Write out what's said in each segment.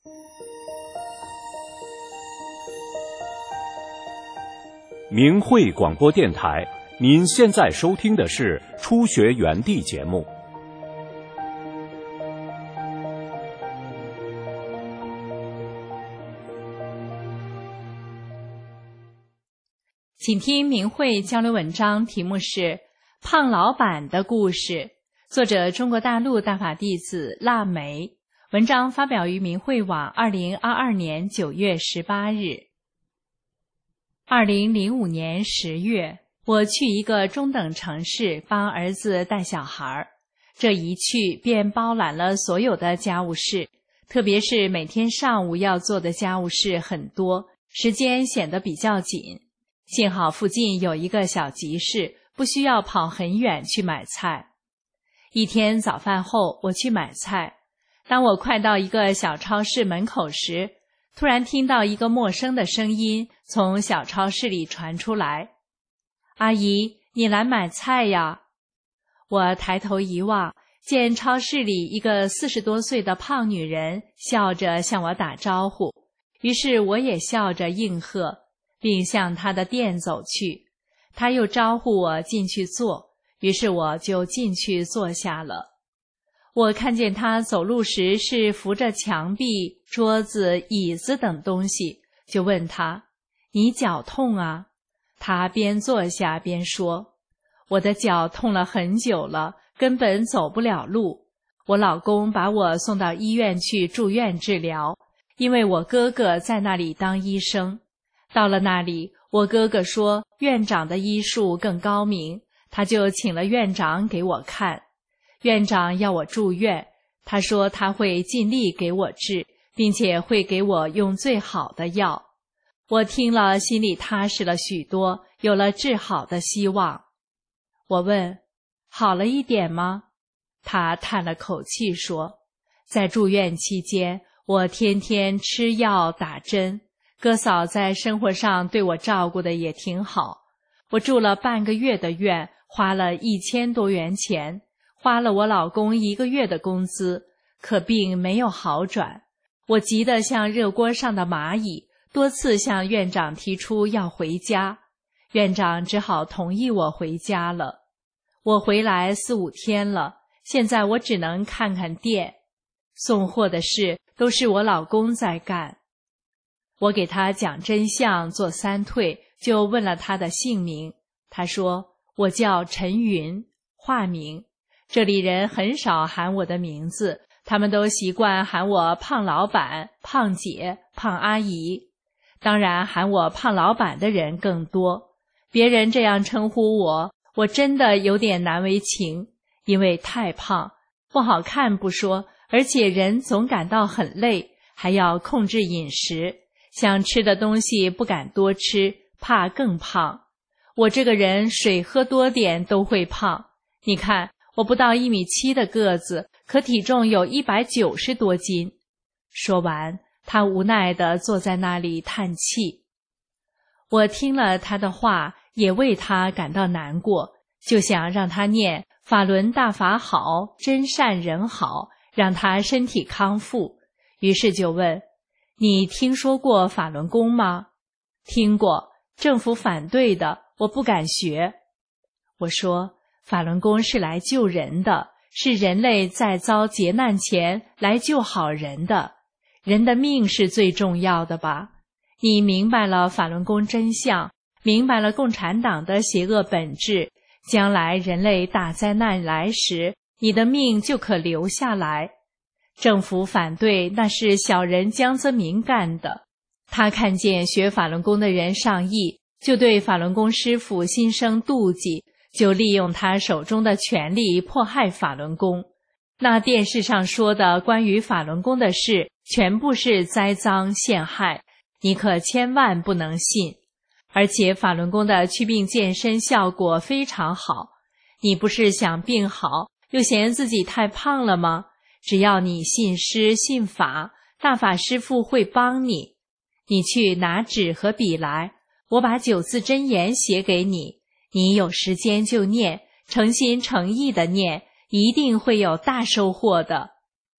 明慧广播电台，您现在收听的是初学园地节目。 请听明慧交流文章，题目是《胖老板的故事》，作者中国大陆大法弟子腊梅。文章发表于明慧网2022年9月18日。2005年10月，我去一个中等城市帮儿子带小孩，这一去便包揽了所有的家务事，特别是每天上午要做的家务事很多，时间显得比较紧。幸好附近有一个小集市，不需要跑很远去买菜。一天早饭后，我去买菜，当我快到一个小超市门口时，突然听到一个陌生的声音从小超市里传出来：“阿姨，你来买菜呀？”我抬头一望，见超市里一个40多岁的胖女人笑着向我打招呼，于是我也笑着应和，并向她的店走去。她又招呼我进去坐，于是我就进去坐下了。我看见她走路时是扶着墙壁、桌子、椅子等东西，就问她：“你脚痛啊？”她边坐下边说：“我的脚痛了很久了，根本走不了路。我老公把我送到医院去住院治疗，因为我哥哥在那里当医生。到了那里，我哥哥说院长的医术更高明，他就请了院长给我看。院长要我住院，他说他会尽力给我治，并且会给我用最好的药。我听了心里踏实了许多，有了治好的希望。我问：“好了一点吗？”他叹了口气说：“在住院期间，我天天吃药打针，哥嫂在生活上对我照顾的也挺好。我住了半个月的院，花了1000多元钱，花了我老公1个月的工资，可病没有好转。我急得像热锅上的蚂蚁，多次向院长提出要回家，院长只好同意我回家了。我回来4、5天了，现在我只能看看店，送货的事都是我老公在干。”我给他讲真相，做3退，就问了他的姓名。他说：“我叫陈云，化名。这里人很少喊我的名字，他们都习惯喊我胖老板、胖姐、胖阿姨。当然喊我胖老板的人更多。别人这样称呼我，我真的有点难为情，因为太胖，不好看不说，而且人总感到很累，还要控制饮食，想吃的东西不敢多吃，怕更胖。我这个人水喝多点都会胖，你看我不到1.7米的个子，可体重有190多斤。”说完，他无奈地坐在那里叹气。我听了他的话，也为他感到难过，就想让他念法轮大法好，真善人好，让他身体康复。于是就问：“你听说过法轮功吗？”“听过，政府反对的，我不敢学。”我说：“法轮功是来救人的，是人类在遭劫难前来救好人的，人的命是最重要的吧？你明白了法轮功真相，明白了共产党的邪恶本质，将来人类大灾难来时，你的命就可留下来。政府反对，那是小人江泽民干的。他看见学法轮功的人上亿，就对法轮功师父心生妒忌，就利用他手中的权力迫害法轮功。那电视上说的关于法轮功的事，全部是栽赃陷害，你可千万不能信。而且法轮功的祛病健身效果非常好，你不是想病好，又嫌自己太胖了吗？只要你信师信法，大法师父会帮你。你去拿纸和笔来，我把9字真言写给你，你有时间就念，诚心诚意的念，一定会有大收获的。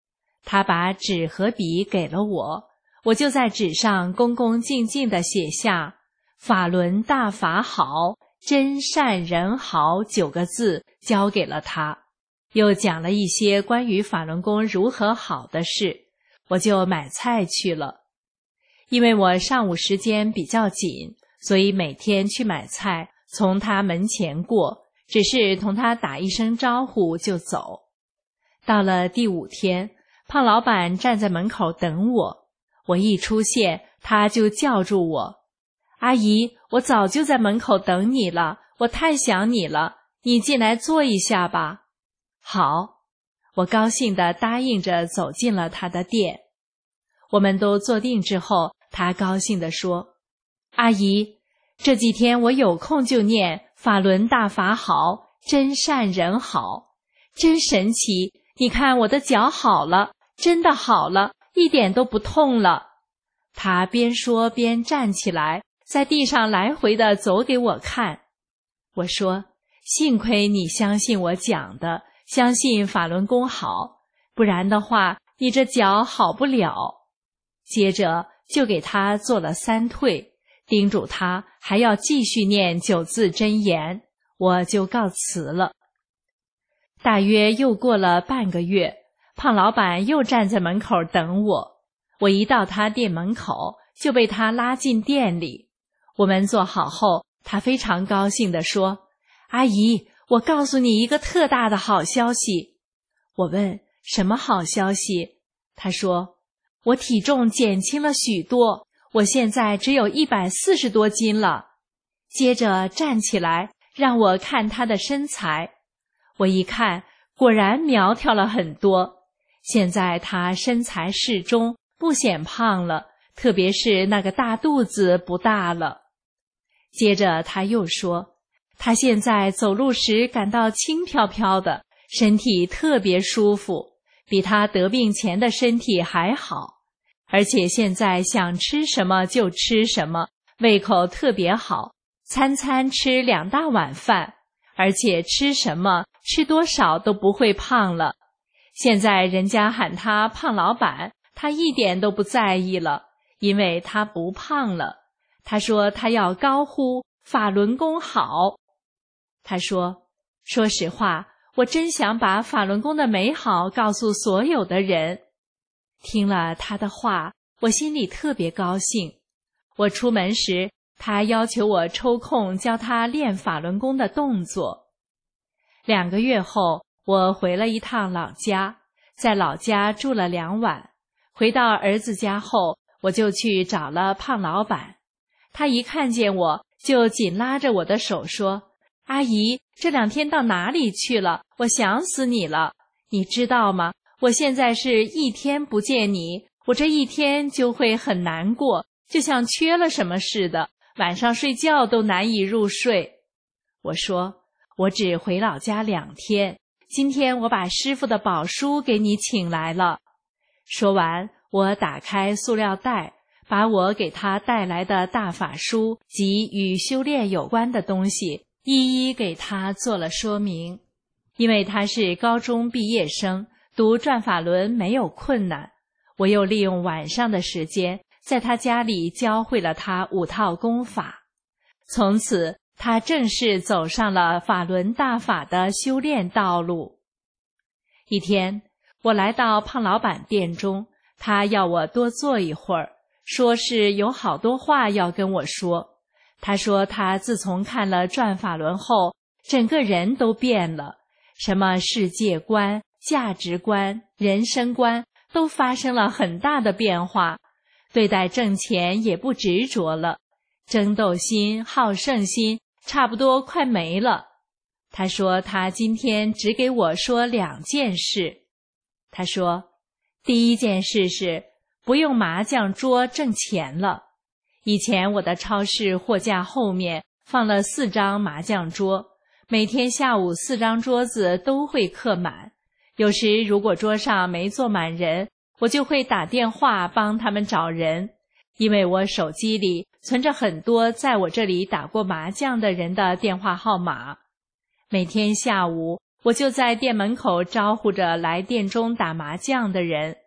他把纸和笔给了我，我就在纸上恭恭敬敬地写下法轮大法好，真善人好9个字交给了他，又讲了一些关于法轮功如何好的事，我就买菜去了。因为我上午时间比较紧，所以每天去买菜从他门前过，只是同他打一声招呼就走。到了第5天，胖老板站在门口等我，我一出现，他就叫住我：阿姨，我早就在门口等你了，我太想你了，你进来坐一下吧。好，我高兴地答应着走进了他的店。我们都坐定之后，他高兴地说：阿姨，这几天我有空就念法轮大法好，真善人好，真神奇，你看我的脚好了，真的好了，一点都不痛了。他边说边站起来，在地上来回地走给我看。我说：幸亏你相信我讲的，相信法轮功好，不然的话你这脚好不了。接着就给他做了3退，叮嘱他还要继续念9字真言，我就告辞了。大约又过了半个月，胖老板又站在门口等我，我一到他店门口就被他拉进店里。我们坐好后，他非常高兴地说：阿姨，我告诉你一个特大的好消息。我问：什么好消息？他说：我体重减轻了许多，我现在只有140多斤了。接着站起来让我看他的身材，我一看，果然苗条了很多。现在他身材适中，不显胖了，特别是那个大肚子不大了。接着他又说，他现在走路时感到轻飘飘的，身体特别舒服，比他得病前的身体还好，而且现在想吃什么就吃什么，胃口特别好，餐餐吃2大碗饭，而且吃什么吃多少都不会胖了。现在人家喊他胖老板，他一点都不在意了，因为他不胖了。他说他要高呼法轮功好。他说，说实话，我真想把法轮功的美好告诉所有的人。听了他的话，我心里特别高兴。我出门时，他要求我抽空教他练法轮功的动作。2个月后，我回了一趟老家，在老家住了2晚。回到儿子家后，我就去找了胖老板。他一看见我，就紧拉着我的手说：阿姨，这2天到哪里去了？我想死你了。你知道吗？我现在是1天不见你，我这1天就会很难过，就像缺了什么似的，晚上睡觉都难以入睡。我说，我只回老家2天，今天我把师父的宝书给你请来了。说完，我打开塑料袋，把我给他带来的大法书及与修炼有关的东西一一给他做了说明。因为他是高中毕业生，读转法轮没有困难，我又利用晚上的时间在他家里教会了他5套功法。从此他正式走上了法轮大法的修炼道路。一天，我来到胖老板店中，他要我多坐一会儿，说是有好多话要跟我说。他说他自从看了转法轮后，整个人都变了，什么世界观、价值观、人生观都发生了很大的变化，对待挣钱也不执着了，争斗心、好胜心差不多快没了。他说他今天只给我说2件事。他说，第一件事是不用麻将桌挣钱了。以前我的超市货架后面放了4张麻将桌，每天下午4张桌子都会客满。有时如果桌上没坐满人，我就会打电话帮他们找人，因为我手机里存着很多在我这里打过麻将的人的电话号码。每天下午，我就在店门口招呼着来店中打麻将的人，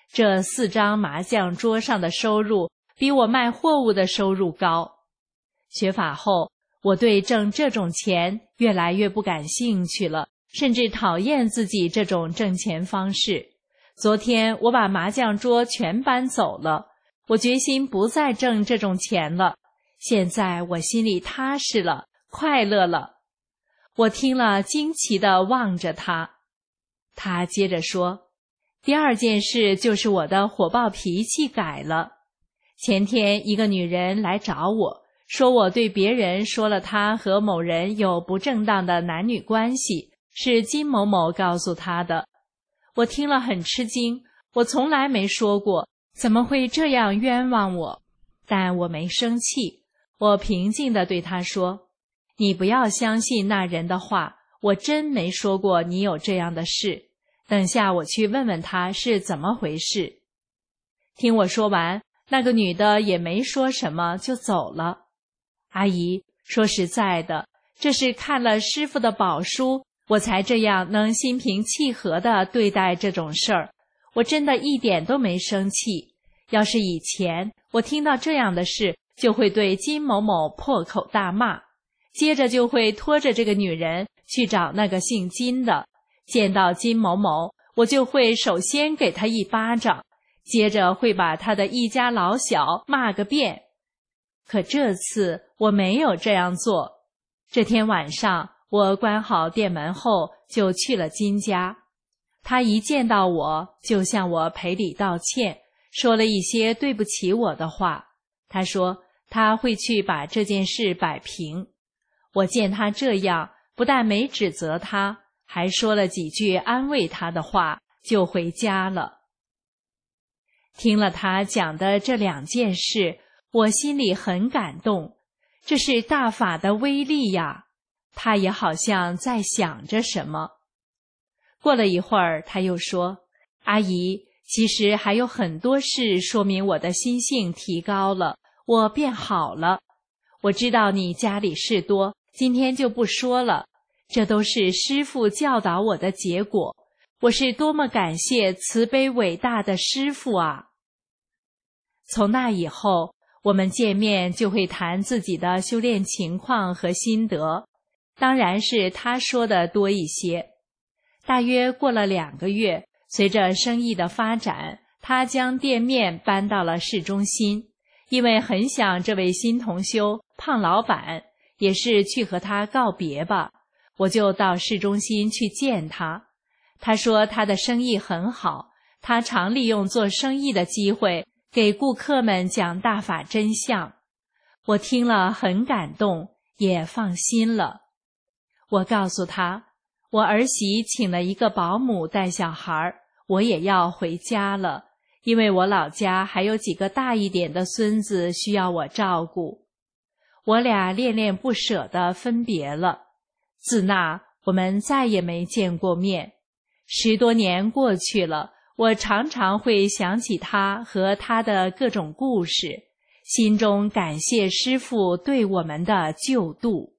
这4张麻将桌上的收入比我卖货物的收入高。学法后，我对挣这种钱越来越不感兴趣了，甚至讨厌自己这种挣钱方式。昨天我把麻将桌全搬走了，我决心不再挣这种钱了。现在我心里踏实了，快乐了。我听了惊奇地望着他。他接着说，第2件事就是我的火爆脾气改了。前天一个女人来找我，说我对别人说了她和某人有不正当的男女关系，是金某某告诉她的。我听了很吃惊，我从来没说过，怎么会这样冤枉我？但我没生气，我平静地对她说，你不要相信那人的话，我真没说过你有这样的事，等下我去问问他是怎么回事。听我说完，那个女的也没说什么就走了。阿姨，说实在的，这是看了师父的宝书，我才这样能心平气和地对待这种事儿。我真的一点都没生气。要是以前我听到这样的事，就会对金某某破口大骂，接着就会拖着这个女人去找那个姓金的。见到金某某，我就会首先给他一巴掌，接着会把他的一家老小骂个遍。可这次我没有这样做。这天晚上我关好店门后就去了金家。他一见到我就向我赔礼道歉，说了一些对不起我的话。他说他会去把这件事摆平。我见他这样，不但没指责他，还说了几句安慰他的话，就回家了。听了他讲的这2件事，我心里很感动，这是大法的威力呀。他也好像在想着什么。过了一会儿，他又说，阿姨，其实还有很多事说明我的心性提高了，我变好了。我知道你家里事多，今天就不说了，这都是师父教导我的结果。我是多么感谢慈悲伟大的师父啊！从那以后，我们见面就会谈自己的修炼情况和心得，当然是他说的多一些。大约过了2个月，随着生意的发展，他将店面搬到了市中心。因为很想这位新同修胖老板，也是去和他告别吧，我就到市中心去见他。他说他的生意很好，他常利用做生意的机会给顾客们讲大法真相。我听了很感动，也放心了。我告诉他，我儿媳请了一个保姆带小孩，我也要回家了，因为我老家还有几个大一点的孙子需要我照顾。我俩恋恋不舍地分别了，自那我们再也没见过面。10多年过去了，我常常会想起他和他的各种故事，心中感谢师父对我们的救度。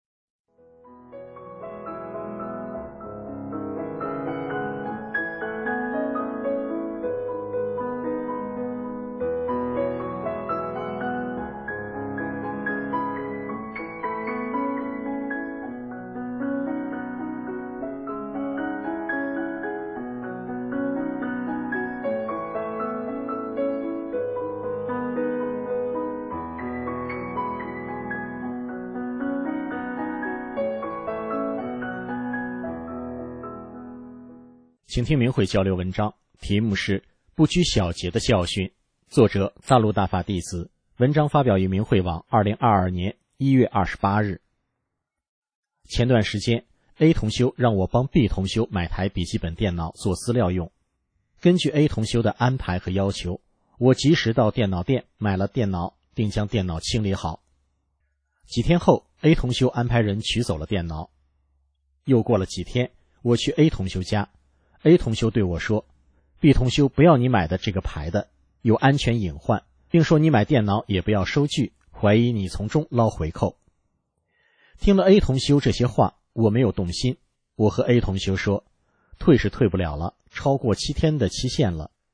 请听明慧交流文章，题目是不拘小节的教训，作者大陆大法弟子，文章发表于明慧网2022年1月28日。前段时间 A 同修让我帮 B 同修买台笔记本电脑做资料用，根据 A 同修的安排和要求，我及时到电脑店买了电脑，并将电脑清理好。几天后 A 同修安排人取走了电脑。又过了几天，我去 A 同修家， A 同修对我说， B 同修不要你买的这个牌的，有安全隐患，并说你买电脑也不要收据，怀疑你从中捞回扣。听了 A 同修这些话，我没有动心。我和 A 同修说，退是退不了了，超过7天的期限了。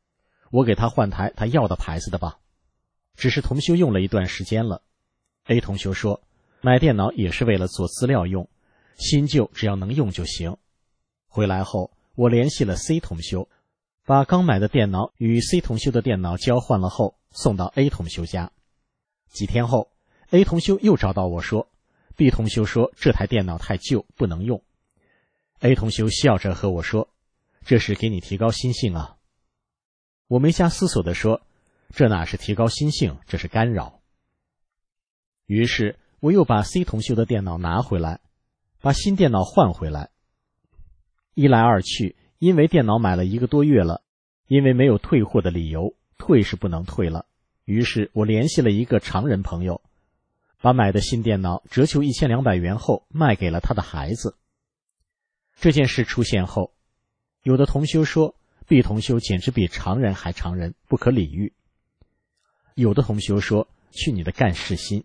我给他换台他要的牌子的吧。只是同修用了一段时间了。A 同修说，买电脑也是为了做资料用，新旧只要能用就行。回来后，我联系了 C 同修，把刚买的电脑与 C 同修的电脑交换了后，送到 A 同修家。几天后， A 同修又找到我说， B 同修说这台电脑太旧，不能用。 A 同修笑着和我说，这是给你提高心性啊。我没加思索地说，这哪是提高心性，这是干扰。于是我又把 C 同修的电脑拿回来，把新电脑换回来。一来二去，因为电脑买了1个多月了，因为没有退货的理由，退是不能退了，于是我联系了一个常人朋友，把买的新电脑折旧1200元后卖给了他的孩子。这件事出现后，有的同修说 B 同修简直比常人还常人，不可理喻。有的同修说，去你的干事心。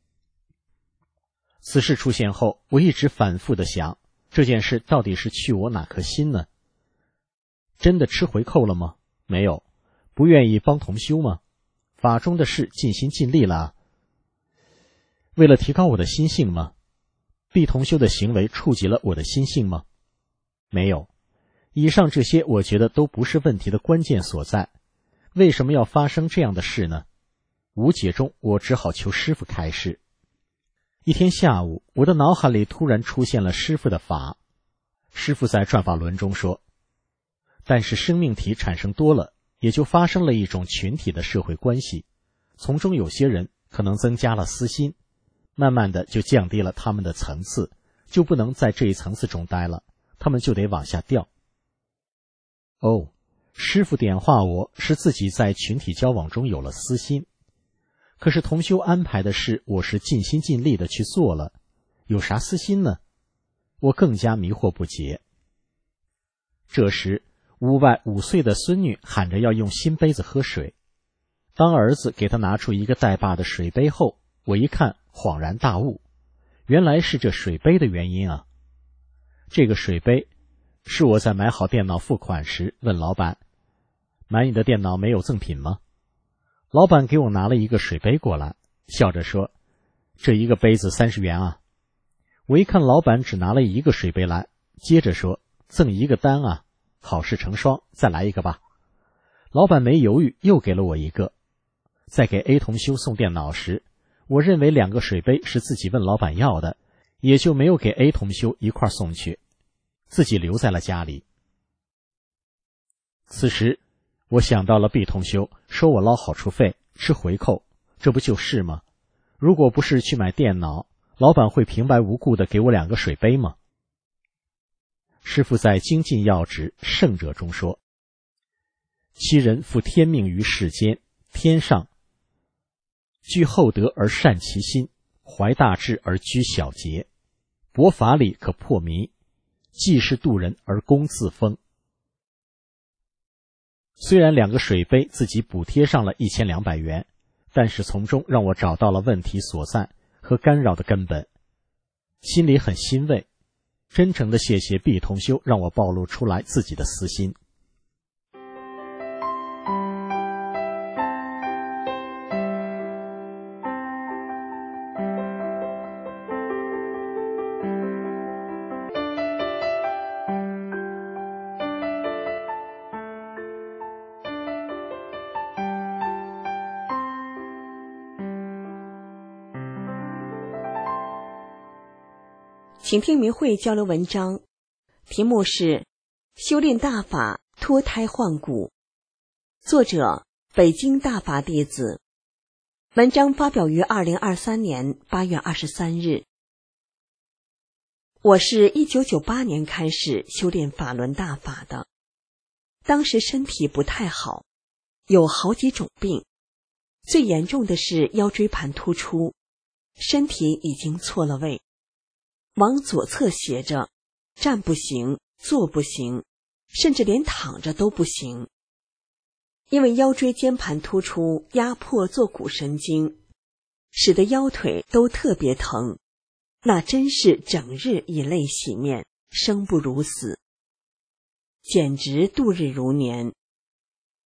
此事出现后，我一直反复地想，这件事到底是去我哪颗心呢？真的吃回扣了吗？没有。不愿意帮同修吗？法中的事尽心尽力了。为了提高我的心性吗？ B 同修的行为触及了我的心性吗？没有。以上这些我觉得都不是问题的关键所在。为什么要发生这样的事呢？无解中，我只好求师父开示。一天下午，我的脑海里突然出现了师父的法。师父在转法轮中说，但是生命体产生多了，也就发生了一种群体的社会关系，从中有些人可能增加了私心，慢慢的就降低了他们的层次，就不能在这一层次中待了，他们就得往下掉。哦，师父点化我是自己在群体交往中有了私心，可是同修安排的事我是尽心尽力的去做了，有啥私心呢？我更加迷惑不解。这时屋外5岁的孙女喊着要用新杯子喝水，当儿子给他拿出一个带把的水杯后，我一看恍然大悟，原来是这水杯的原因啊。这个水杯是我在买好电脑付款时问老板，买你的电脑没有赠品吗？老板给我拿了一个水杯过来，笑着说，这一个杯子30元啊。我一看老板只拿了一个水杯来，接着说，赠一个单啊，好事成双，再来一个吧。老板没犹豫又给了我一个。在给 A 同修送电脑时，我认为2个水杯是自己问老板要的，也就没有给 A 同修一块送去，自己留在了家里。此时我想到了 B 同修说我捞好处费吃回扣，这不就是吗？如果不是去买电脑，老板会平白无故的给我2个水杯吗？师父在精进要旨圣者中说，其人负天命于世间，天上具厚德而善其心，怀大智而居小节，博法理可破迷，济世度人而功自封。虽然2个水杯自己补贴上了1200元，但是从中让我找到了问题所在和干扰的根本，心里很欣慰，真诚的谢谢 B 同修让我暴露出来自己的私心。 请听明慧交流文章，题目是修炼大法脱胎换骨，作者北京大法弟子，文章发表于2023年8月23日。我是1998年开始修炼法轮大法的，当时身体不太好，有好几种病，最严重的是腰椎盘突出，身体已经错了位，往左侧斜着，站不行，坐不行，甚至连躺着都不行。因为腰椎间盘突出压迫坐骨神经，使得腰腿都特别疼，那真是整日以泪洗面，生不如死，简直度日如年。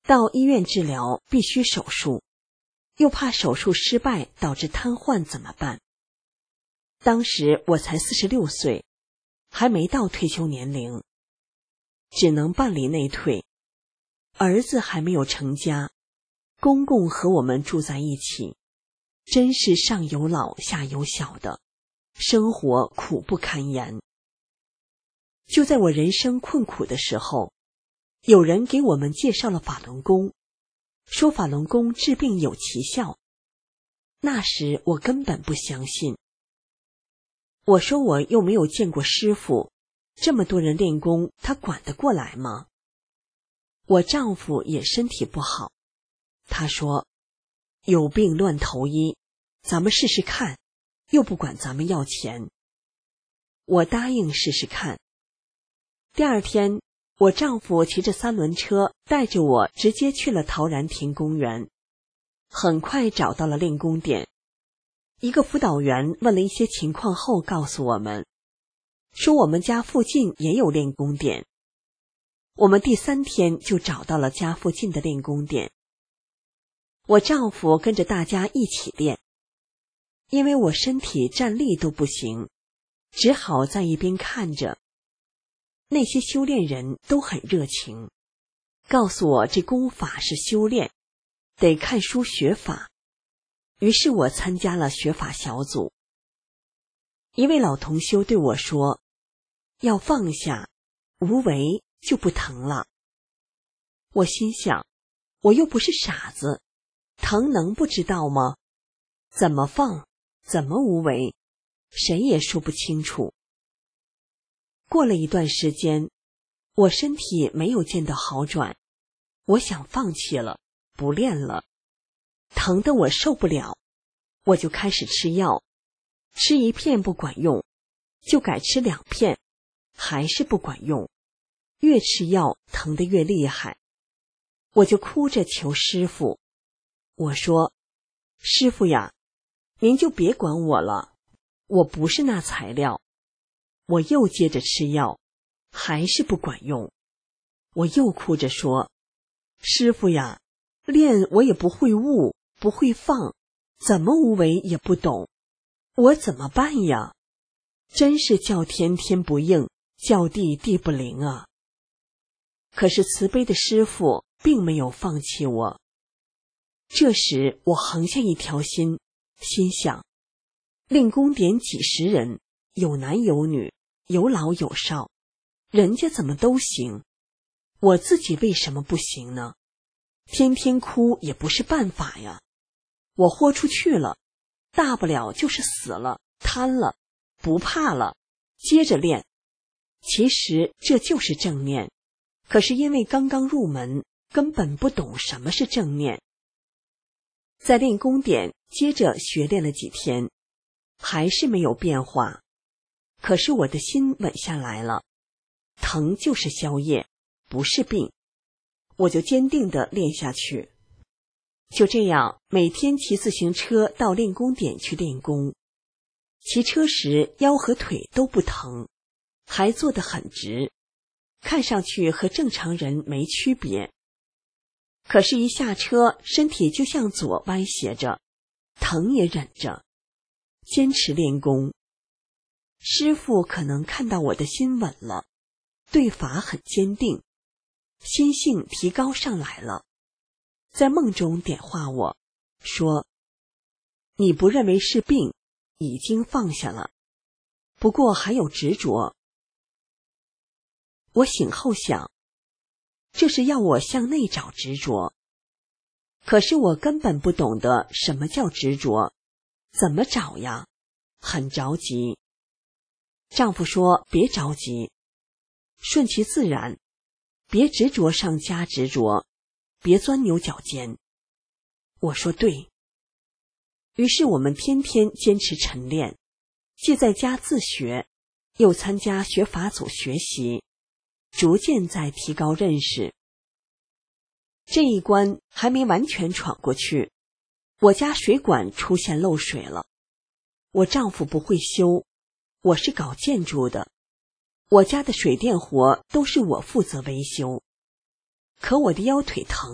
到医院治疗必须手术，又怕手术失败导致瘫痪怎么办？当时我才46岁，还没到退休年龄，只能办理内退。儿子还没有成家，公公和我们住在一起，真是上有老下有小的，生活苦不堪言。就在我人生困苦的时候，有人给我们介绍了法轮功，说法轮功治病有奇效。那时我根本不相信。我说我又没有见过师傅，这么多人练功，他管得过来吗？我丈夫也身体不好，他说有病乱投医，咱们试试看，又不管咱们要钱。我答应试试看。第二天，我丈夫骑着3轮车带着我直接去了陶然亭公园，很快找到了练功点。一个辅导员问了一些情况后告诉我们，说我们家附近也有练功点。我们第3天就找到了家附近的练功点。我丈夫跟着大家一起练，因为我身体站立都不行，只好在一边看着。那些修炼人都很热情，告诉我这功法是修炼，得看书学法。于是我参加了学法小组。一位老同修对我说，要放下，无为就不疼了。我心想，我又不是傻子，疼能不知道吗？怎么放，怎么无为，谁也说不清楚。过了一段时间，我身体没有见到好转，我想放弃了，不练了。疼得我受不了，我就开始吃药，吃1片不管用，就改吃2片，还是不管用，越吃药疼得越厉害。我就哭着求师傅，我说，师傅呀，您就别管我了，我不是那材料。我又接着吃药，还是不管用。我又哭着说，师傅呀，练我也不会悟，不会放，怎么无为也不懂，我怎么办呀？真是叫天天不应，叫地地不灵啊！可是慈悲的师父并没有放弃我。这时我横下一条心，心想，练功点几十人，有男有女，有老有少，人家怎么都行，我自己为什么不行呢？天天哭也不是办法呀。我豁出去了，大不了就是死了，瘫了，不怕了，接着练。其实这就是正念，可是因为刚刚入门，根本不懂什么是正念。在练功点接着学练了几天，还是没有变化，可是我的心稳下来了，疼就是消业，不是病，我就坚定地练下去。就这样，每天骑自行车到练功点去练功，骑车时腰和腿都不疼，还坐得很直，看上去和正常人没区别。可是一下车，身体就向左歪斜着，疼也忍着，坚持练功。师父可能看到我的心稳了，对法很坚定，心性提高上来了，在梦中点化我，说：你不认为是病，已经放下了，不过还有执着。我醒后想，这是要我向内找执着，可是我根本不懂得什么叫执着，怎么找呀？很着急。丈夫说别着急，顺其自然，别执着上加执着，别钻牛角尖。我说对。于是我们天天坚持晨练，既在家自学，又参加学法组学习，逐渐在提高认识。这一关还没完全闯过去，我家水管出现漏水了。我丈夫不会修，我是搞建筑的，我家的水电活都是我负责维修。可我的腰腿疼，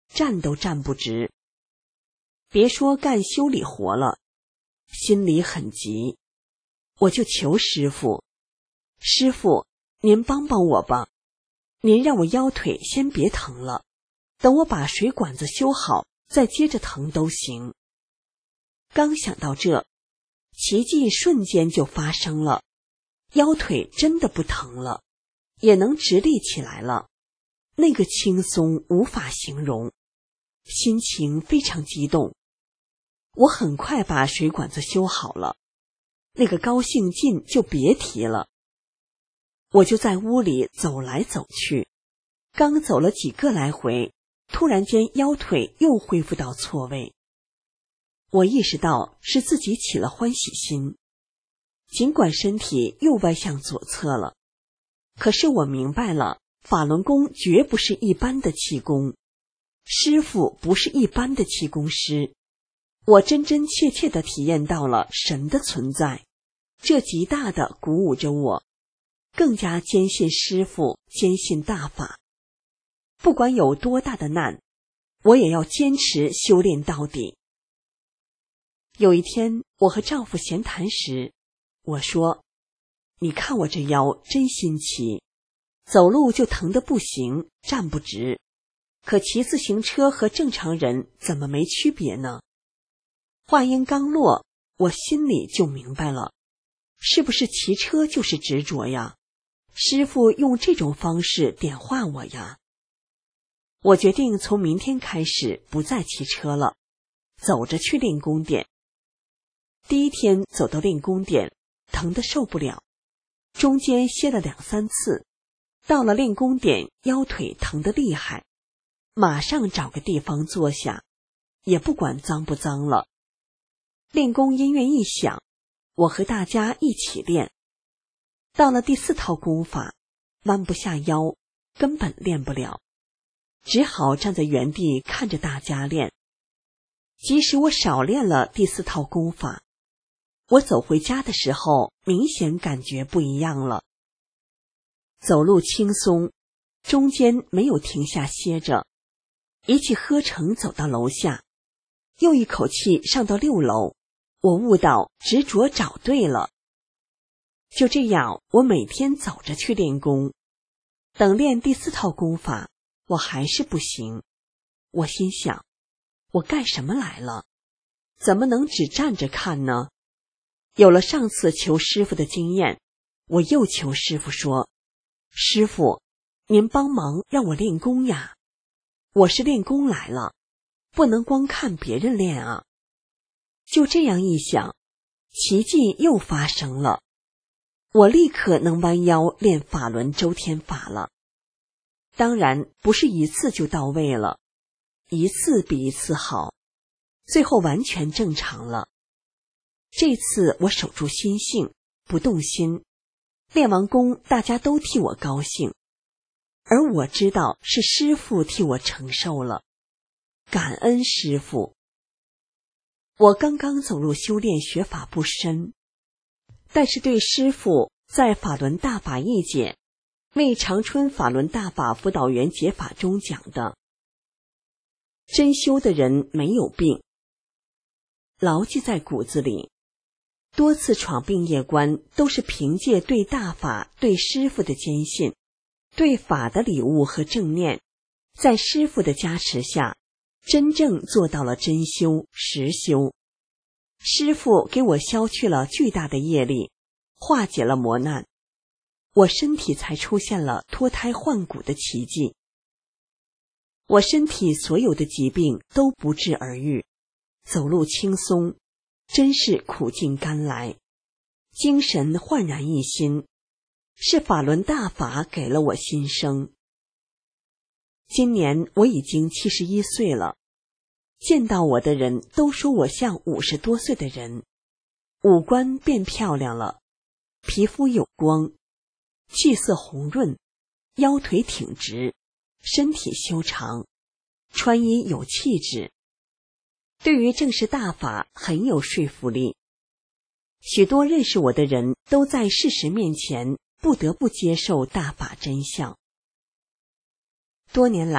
站都站不直。别说干修理活了，心里很急，我就求师傅，师傅，您帮帮我吧，您让我腰腿先别疼了，等我把水管子修好，再接着疼都行。刚想到这，奇迹瞬间就发生了，腰腿真的不疼了，也能直立起来了，那个轻松无法形容，心情非常激动。我很快把水管子修好了，那个高兴劲就别提了。我就在屋里走来走去，刚走了几个来回，突然间腰腿又恢复到错位。我意识到是自己起了欢喜心，尽管身体又歪向左侧了，可是我明白了，法轮功绝不是一般的气功，师傅不是一般的气功师，我真真切切地体验到了神的存在，这极大地鼓舞着我，更加坚信师傅，坚信大法。不管有多大的难，我也要坚持修炼到底。有一天，我和丈夫闲谈时，我说：“你看我这腰真新奇，走路就疼得不行，站不直。可骑自行车和正常人怎么没区别呢？”话音刚落，我心里就明白了，是不是骑车就是执着呀？师父用这种方式点化我呀。我决定从明天开始不再骑车了，走着去练功点。第一天走到练功点，疼得受不了，中间歇了2-3次，到了练功点，腰腿疼得厉害，马上找个地方坐下，也不管脏不脏了。练功音乐一响，我和大家一起练。到了第4套功法，弯不下腰，根本练不了，只好站在原地看着大家练。即使我少练了第4套功法，我走回家的时候，明显感觉不一样了。走路轻松，中间没有停下歇着，一气呵成走到楼下，又一口气上到6楼，我悟到执着找对了。就这样，我每天走着去练功。等练第4套功法，我还是不行。我心想，我干什么来了？怎么能只站着看呢？有了上次求师傅的经验，我又求师傅说：“师傅，您帮忙让我练功呀！我是练功来了，不能光看别人练啊。”就这样一想，奇迹又发生了。我立刻能弯腰练法轮周天法了。当然不是一次就到位了，一次比一次好，最后完全正常了。这次我守住心性，不动心，练完功大家都替我高兴，而我知道是师父替我承受了，感恩师父。我刚刚走入修炼学法不深，但是对师父在法轮大法一解为长春法轮大法辅导员解法中讲的，真修的人没有病，牢记在骨子里。多次闯病业关都是凭借对大法、对师父的坚信，对法的礼物和正念，在师父的加持下，真正做到了真修实修。师父给我消去了巨大的业力，化解了磨难，我身体才出现了脱胎换骨的奇迹。我身体所有的疾病都不治而愈，走路轻松，真是苦尽甘来，精神焕然一新，是法轮大法给了我新生。今年我已经71岁了，见到我的人都说我像50多岁的人，五官变漂亮了，皮肤有光，气色红润，腰腿挺直，身体修长，穿衣有气质。对于正式大法很有说服力，许多认识我的人都在事实面前不得不接受大法真相。多年来，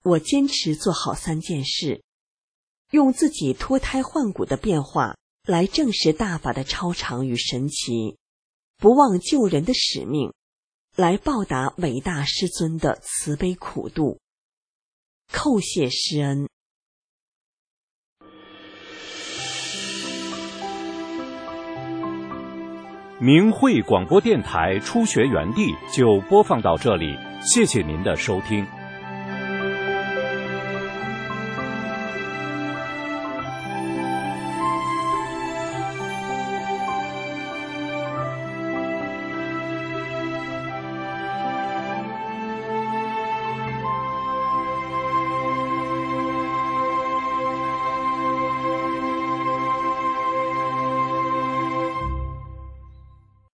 我坚持做好3件事，用自己脱胎换骨的变化来证实大法的超常与神奇，不忘救人的使命，来报答伟大师尊的慈悲苦度，叩谢师恩。 明慧广播电台初学园地就播放到这里，谢谢您的收听。